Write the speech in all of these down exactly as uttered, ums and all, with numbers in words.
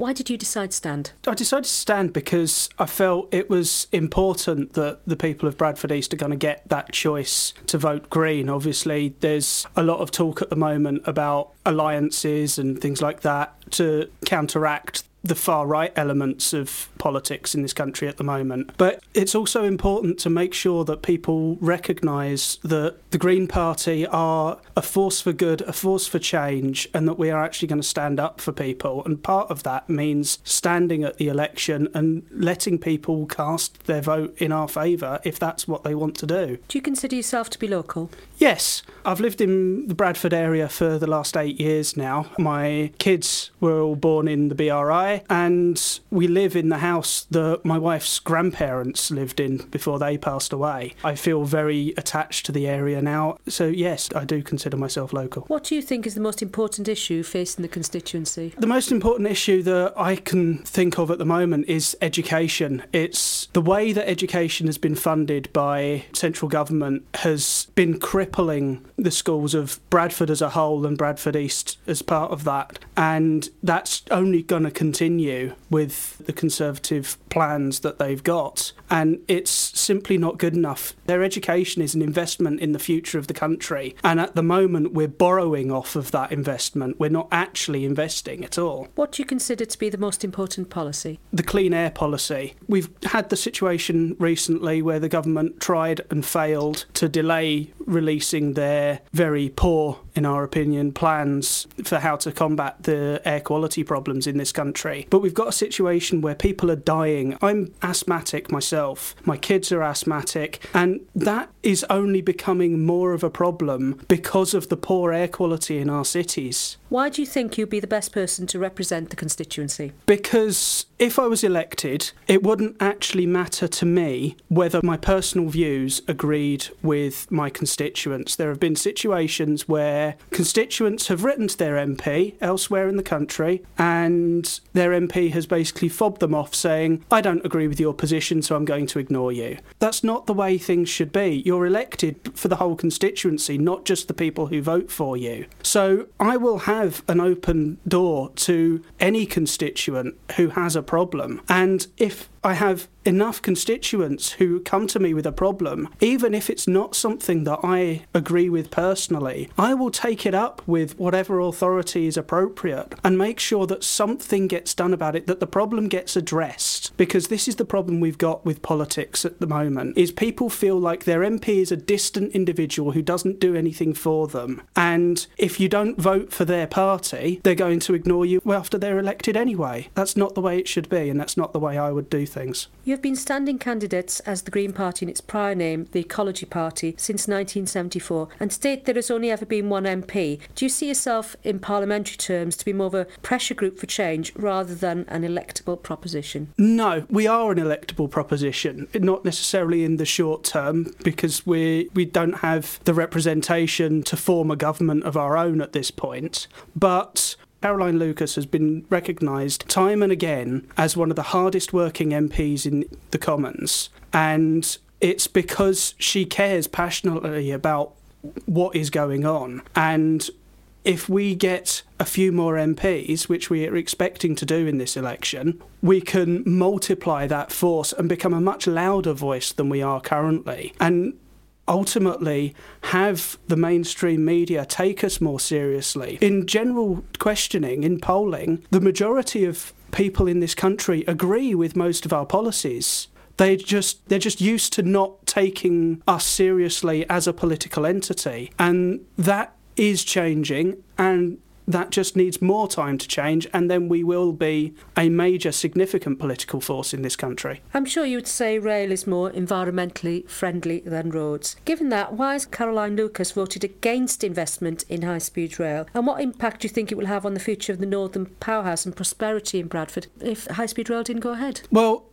Why did you decide to stand? I decided to stand because I felt it was important that the people of Bradford East are going to get that choice to vote Green. Obviously, there's a lot of talk at the moment about alliances and things like that to counteract the far-right elements of politics in this country at the moment. But it's also important to make sure that people recognise that the Green Party are a force for good, a force for change, and that we are actually going to stand up for people. And part of that means standing at the election and letting people cast their vote in our favour if that's what they want to do. Do you consider yourself to be local? Yes. I've lived in the Bradford area for the last eight years now. My kids were all born in the B R I, and we live in the house that my wife's grandparents lived in before they passed away. I feel very attached to the area now, so yes, I do consider myself local. What do you think is the most important issue facing the constituency? The most important issue that I can think of at the moment is education. It's the way that education has been funded by central government has been crippling the schools of Bradford as a whole and Bradford East as part of that, and that's only going to continue with the Conservative plans that they've got, and it's simply not good enough. Their education is an investment in the future of the country, and at the moment we're borrowing off of that investment. We're not actually investing at all. What do you consider to be the most important policy? The clean air policy. We've had the situation recently where the government tried and failed to delay releasing their very poor, in our opinion, plans for how to combat the air quality problems in this country. But we've got a situation where people are dying. I'm asthmatic myself. My kids are asthmatic. And that is only becoming more of a problem because of the poor air quality in our cities. Why do you think you'd be the best person to represent the constituency? Because if I was elected, it wouldn't actually matter to me whether my personal views agreed with my constituents. There have been situations where constituents have written to their M P elsewhere in the country and their M P has basically fobbed them off saying, I don't agree with your position, so I'm going to ignore you. That's not the way things should be. You're elected for the whole constituency, not just the people who vote for you. So I will have an open door to any constituent who has a problem. And if I have enough constituents who come to me with a problem, even if it's not something that I agree with personally, I will take it up with whatever authority is appropriate and make sure that something gets done about it, that the problem gets addressed. Because this is the problem we've got with politics at the moment, is people feel like their M P is a distant individual who doesn't do anything for them. And if you don't vote for their party, they're going to ignore you after they're elected anyway. That's not the way it should be, and that's not the way I would do things. You have been standing candidates as the Green Party in its prior name, the Ecology Party, since nineteen seventy-four, and state there has only ever been one M P. Do you see yourself, in parliamentary terms, to be more of a pressure group for change rather than an electable proposition? No, we are an electable proposition, not necessarily in the short term, because we we don't have the representation to form a government of our own at this point, but Caroline Lucas has been recognised time and again as one of the hardest working M Ps in the Commons, and it's because she cares passionately about what is going on. And if we get a few more M Ps, which we are expecting to do in this election, we can multiply that force and become a much louder voice than we are currently. And ultimately have the mainstream media take us more seriously. In general questioning, in polling, the majority of people in this country agree with most of our policies. They just, they're just used to not taking us seriously as a political entity. And that is changing, and that just needs more time to change, and then we will be a major, significant political force in this country. I'm sure you would say rail is more environmentally friendly than roads. Given that, why has Caroline Lucas voted against investment in high-speed rail? And what impact do you think it will have on the future of the Northern Powerhouse and prosperity in Bradford if high-speed rail didn't go ahead? Well,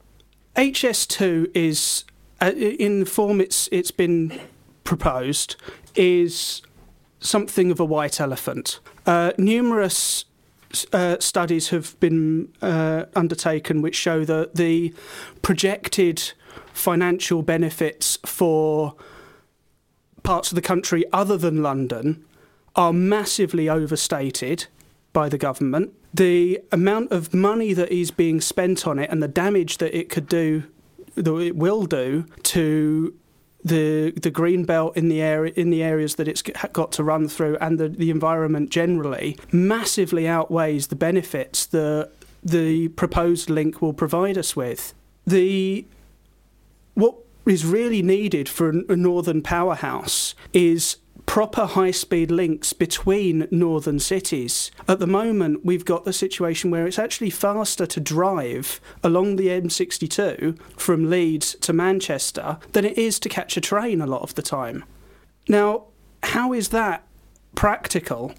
H S two is, uh, in the form it's it's been proposed, is something of a white elephant. Uh, numerous uh, studies have been uh, undertaken which show that the projected financial benefits for parts of the country other than London are massively overstated by the government. the amount of money that is being spent on it and the damage that it could do, that it will do to the the green belt in the area in the areas that it's got to run through and the, the environment generally massively outweighs the benefits that the proposed link will provide us with. The what is really needed for a northern powerhouse is proper high-speed links between northern cities. At the moment, we've got the situation where it's actually faster to drive along the M sixty-two from Leeds to Manchester than it is to catch a train a lot of the time. Now, how is that practical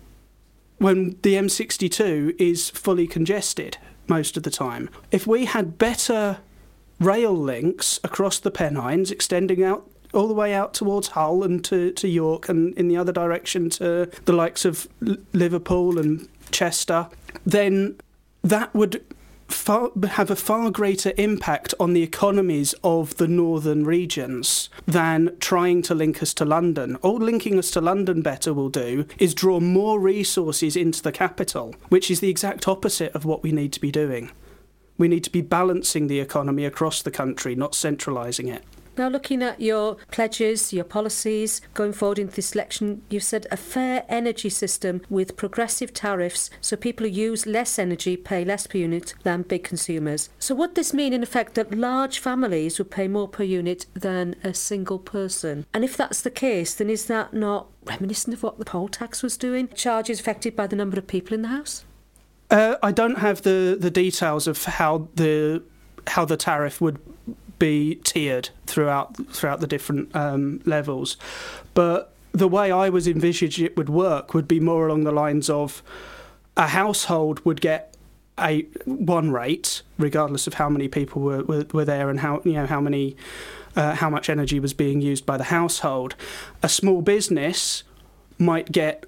when the M sixty-two is fully congested most of the time? If we had better rail links across the Pennines, extending out all the way out towards Hull and to, to York and in the other direction to the likes of L- Liverpool and Chester, then that would far, have a far greater impact on the economies of the northern regions than trying to link us to London. All linking us to London better will do is draw more resources into the capital, which is the exact opposite of what we need to be doing. We need to be balancing the economy across the country, not centralising it. Now, looking at your pledges, your policies going forward into this election, you've said a fair energy system with progressive tariffs so people who use less energy pay less per unit than big consumers. So would this mean, in effect, that large families would pay more per unit than a single person? And if that's the case, then is that not reminiscent of what the poll tax was doing? Charges affected by the number of people in the house? Uh, I don't have the, the details of how the how the tariff would be tiered throughout throughout the different um, levels, but the way I was envisaging it would work would be more along the lines of a household would get a one rate regardless of how many people were, were, were there and how you know how many uh, how much energy was being used by the household. A small business might get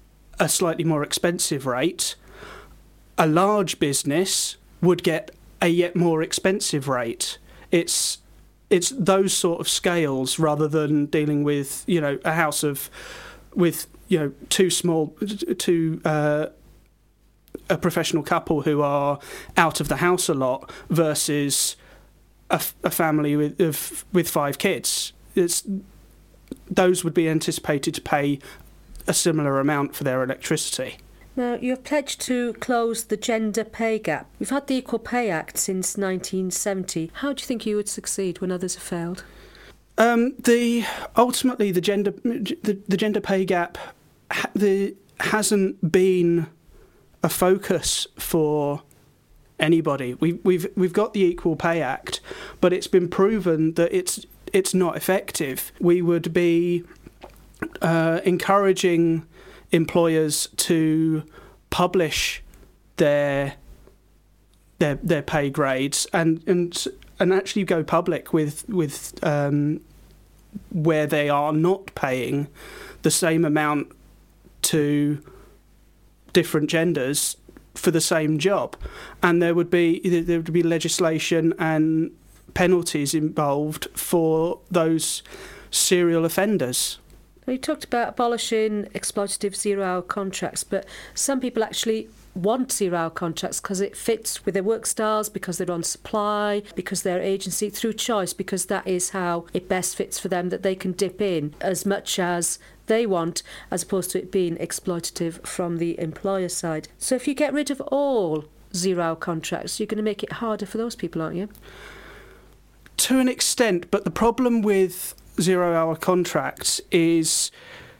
a slightly more expensive rate. A large business would get a yet more expensive rate. It's it's those sort of scales rather than dealing with you know a house of with you know two small two uh, a professional couple who are out of the house a lot versus a, a family with of, with five kids. It's those would be anticipated to pay a similar amount for their electricity. Now, you have pledged to close the gender pay gap. We've had the Equal Pay Act since nineteen seventy. How do you think you would succeed when others have failed? Um, the ultimately the gender the, the gender pay gap ha, the, hasn't been a focus for anybody. We, we've we've got the Equal Pay Act, but it's been proven that it's it's not effective. We would be uh, encouraging employers to publish their their their pay grades and and and actually go public with with um, where they are not paying the same amount to different genders for the same job, and there would be there would be legislation and penalties involved for those serial offenders. You talked about abolishing exploitative zero-hour contracts, but some people actually want zero-hour contracts because it fits with their work styles, because they're on supply, because they're agency, through choice, because that is how it best fits for them, that they can dip in as much as they want, as opposed to it being exploitative from the employer side. So if you get rid of all zero-hour contracts, you're going to make it harder for those people, aren't you? To an extent, but the problem with zero-hour contracts is,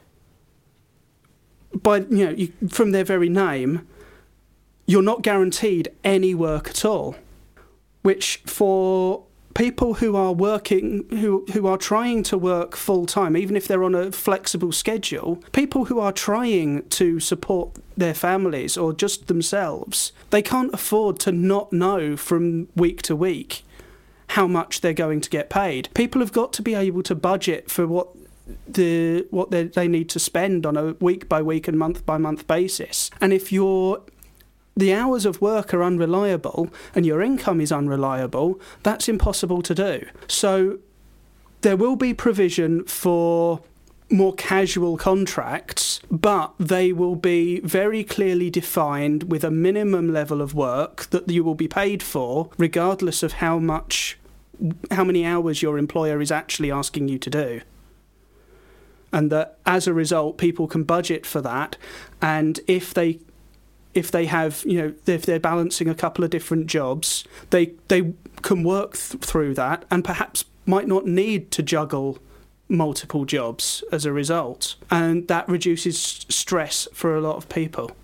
by you know, you, from their very name, you're not guaranteed any work at all. Which for people who are working, who who are trying to work full time, even if they're on a flexible schedule, people who are trying to support their families or just themselves, they can't afford to not know from week to week how much they're going to get paid. People have got to be able to budget for what the what they they need to spend on a week by week and month by month basis. And if your the hours of work are unreliable and your income is unreliable, that's impossible to do. So there will be provision for more casual contracts, but they will be very clearly defined with a minimum level of work that you will be paid for, regardless of how much, how many hours your employer is actually asking you to do. And that as a result, people can budget for that. And if they if they have, you know, if they're balancing a couple of different jobs, they they can work th- through that and perhaps might not need to juggle multiple jobs as a result. And that reduces stress for a lot of people.